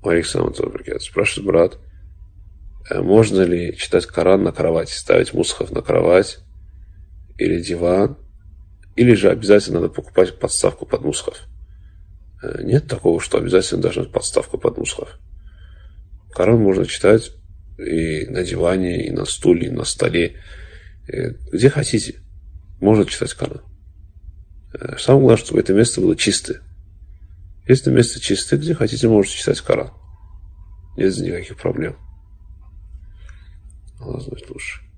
Александр спрашивает брат, можно ли читать Коран на кровати, ставить мусхаф на кровать или диван, или же обязательно надо покупать подставку под мусхаф? Нет такого, что обязательно должна быть подставка под мусхаф. Коран можно читать и на диване, и на стуле, и на столе. Где хотите, можно читать Коран. Самое главное, чтобы это место было чистое. Если место чистое, где хотите, можете читать Коран. Нет никаких проблем. Allah знает лучше.